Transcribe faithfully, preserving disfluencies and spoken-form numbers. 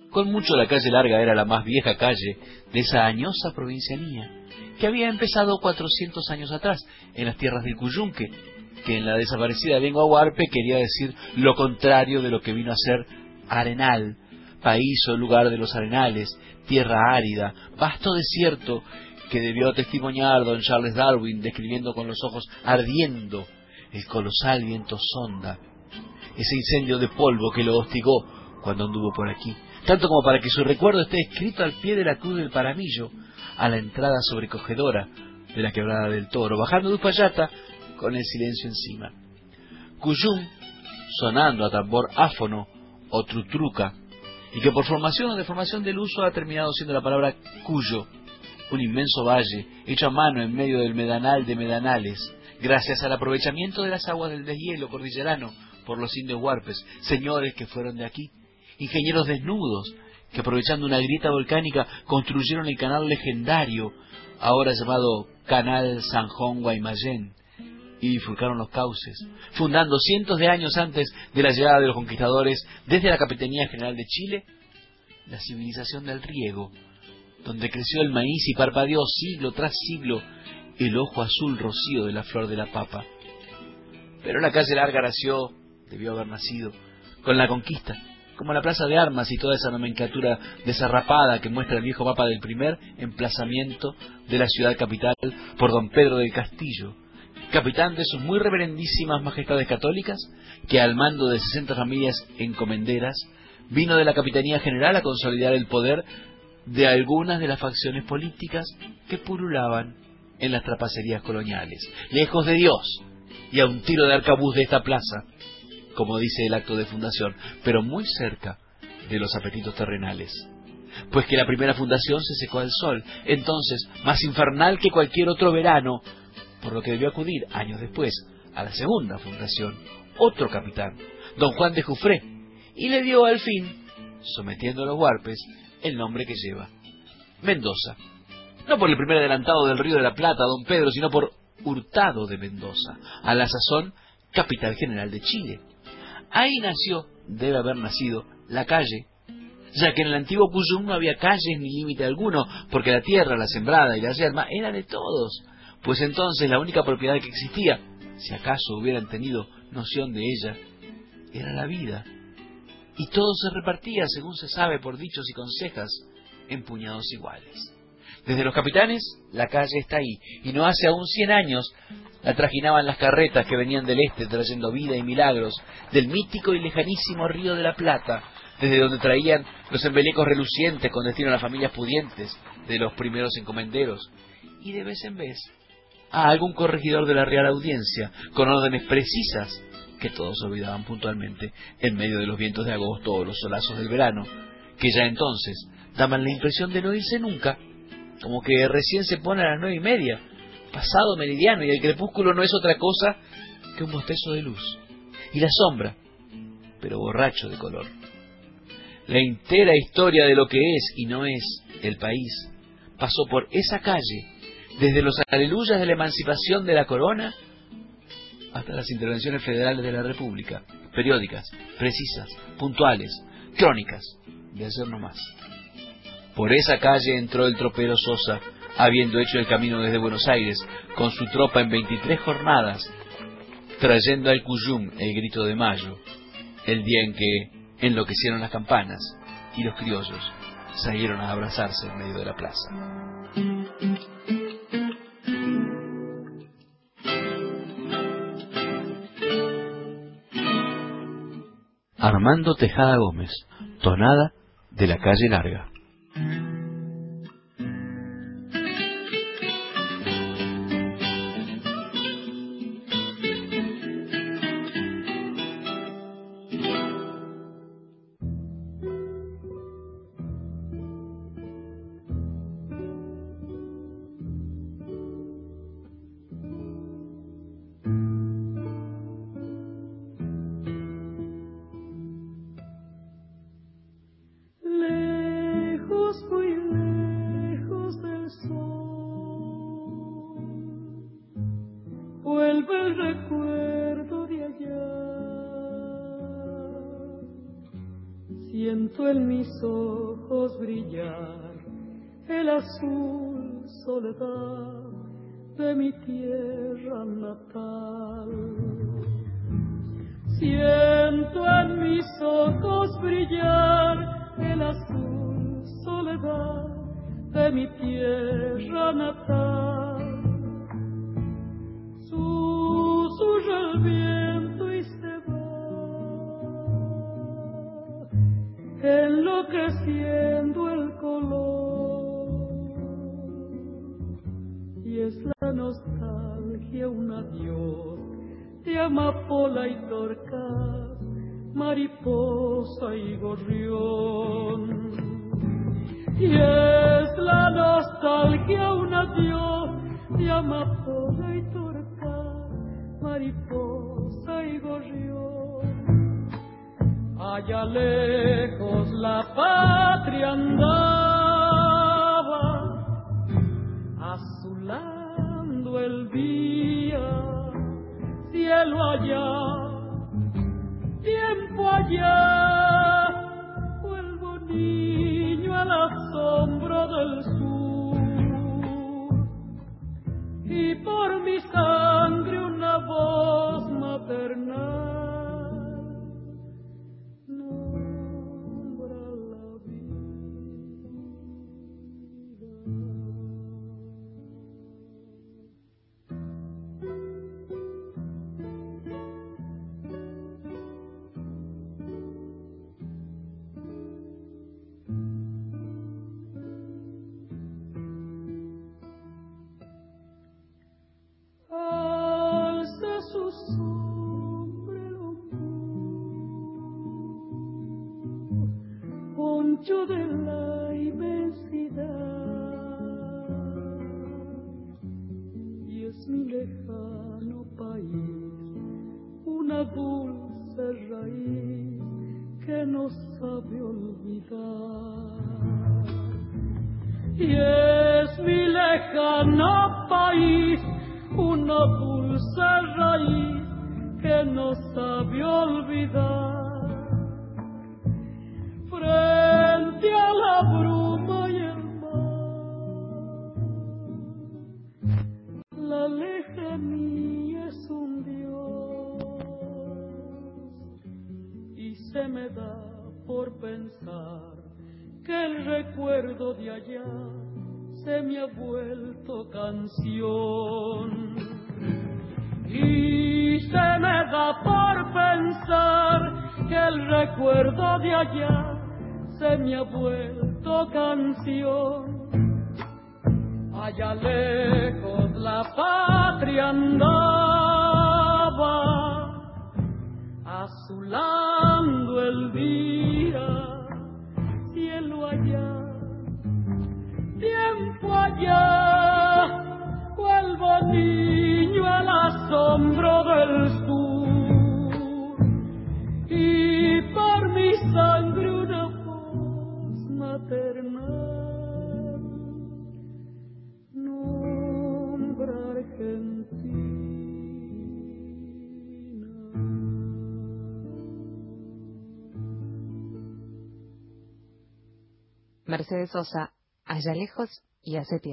Con mucho la calle Larga era la más vieja calle de esa añosa provincianía, que había empezado cuatrocientos años atrás, en las tierras del Cuyunque, que en la desaparecida lengua huarpe quería decir lo contrario de lo que vino a ser Arenal, país o lugar de los arenales, tierra árida, vasto desierto, que debió testimoniar don Charles Darwin describiendo con los ojos ardiendo el colosal viento sonda, ese incendio de polvo que lo hostigó cuando anduvo por aquí, tanto como para que su recuerdo esté escrito al pie de la cruz del Paramillo, a la entrada sobrecogedora de la Quebrada del Toro, bajando de Uspallata con el silencio encima. Cuyum, sonando a tambor áfono o trutruca, y que por formación o deformación del uso ha terminado siendo la palabra Cuyo, un inmenso valle hecho a mano en medio del Medanal de Medanales, gracias al aprovechamiento de las aguas del deshielo cordillerano por los indios huarpes, señores que fueron de aquí, ingenieros desnudos que aprovechando una grieta volcánica construyeron el canal legendario, ahora llamado Canal Sanjón Guaymallén, y bifurcaron los cauces, fundando cientos de años antes de la llegada de los conquistadores desde la Capitanía General de Chile, la civilización del riego, donde creció el maíz y parpadeó siglo tras siglo el ojo azul rocío de la flor de la papa. Pero la calle Larga nació, debió haber nacido, con la conquista, como la plaza de armas y toda esa nomenclatura desarrapada que muestra el viejo mapa del primer emplazamiento de la ciudad capital por don Pedro del Castillo, capitán de sus muy reverendísimas majestades católicas, que al mando de sesenta familias encomenderas, vino de la Capitanía General a consolidar el poder de algunas de las facciones políticas que pululaban en las trapacerías coloniales, lejos de Dios y a un tiro de arcabuz de esta plaza, como dice el acto de fundación, pero muy cerca de los apetitos terrenales. Pues que la primera fundación se secó al sol, entonces más infernal que cualquier otro verano, por lo que debió acudir, años después, a la segunda fundación, otro capitán, don Juan de Jufré, y le dio al fin, sometiendo a los huarpes, el nombre que lleva, Mendoza. No por el primer adelantado del Río de la Plata, don Pedro, sino por Hurtado de Mendoza, a la sazón capital general de Chile. Ahí nació, debe haber nacido, la calle, ya que en el antiguo Cuyum no había calles ni límite alguno, porque la tierra, la sembrada y la yerma era de todos, pues entonces la única propiedad que existía, si acaso hubieran tenido noción de ella, era la vida, y todo se repartía, según se sabe por dichos y consejas, en puñados iguales. Desde los capitanes, la calle está ahí, y no hace aún cien años la trajinaban las carretas que venían del este trayendo vida y milagros del mítico y lejanísimo Río de la Plata, desde donde traían los embelecos relucientes con destino a las familias pudientes de los primeros encomenderos, y de vez en vez a algún corregidor de la Real Audiencia, con órdenes precisas que todos olvidaban puntualmente en medio de los vientos de agosto o los solazos del verano, que ya entonces daban la impresión de no irse nunca, como que recién se pone a las nueve y media, pasado meridiano, y el crepúsculo no es otra cosa que un bostezo de luz, y la sombra, pero borracho de color. La entera historia de lo que es y no es el país pasó por esa calle, desde los aleluyas de la emancipación de la corona hasta las intervenciones federales de la República, periódicas, precisas, puntuales, crónicas, de ayer no más. Por esa calle entró el tropero Sosa, habiendo hecho el camino desde Buenos Aires, con su tropa en veintitrés jornadas, trayendo al Cuyum el grito de mayo, el día en que enloquecieron las campanas y los criollos salieron a abrazarse en medio de la plaza. Armando Tejada Gómez, tonada de la calle Larga. Lejos fui Siento en mis ojos brillar el azul soledad de mi tierra natal. Siento en mis ojos brillar el azul soledad de mi tierra natal. Susurra el viento y se va, enloqueciendo el color, y es la nostalgia un adiós de amapola y torcaz, mariposa y gorrión. Y es la nostalgia un adiós de amapola y torcaz, mariposa y gorrión. Allá lejos la patria andaba, azulando el día. Cielo allá, tiempo allá, vuelvo niño a la sombra del sur, y por mi sangre una voz maternal nombra la vida. Poncho de la inmensidad, y es mi lejano país una dulce raíz que no sabe olvidar. Y es mi lejano país una dulce raíz que no sabe olvidar. Frente a la bruma y el mar, la lejanía es un Dios, y se me da por pensar que el recuerdo de allá se me ha vuelto canción. Y se me da por pensar que el recuerdo de allá se me ha vuelto canción. Allá lejos la patria andaba, azulando el día. Cielo allá, tiempo allá, vuelvo niño al asombro del sur, y por mi sangre una voz maternal nombra Argentina. Mercedes Sosa, Allá lejos y hace tiempo.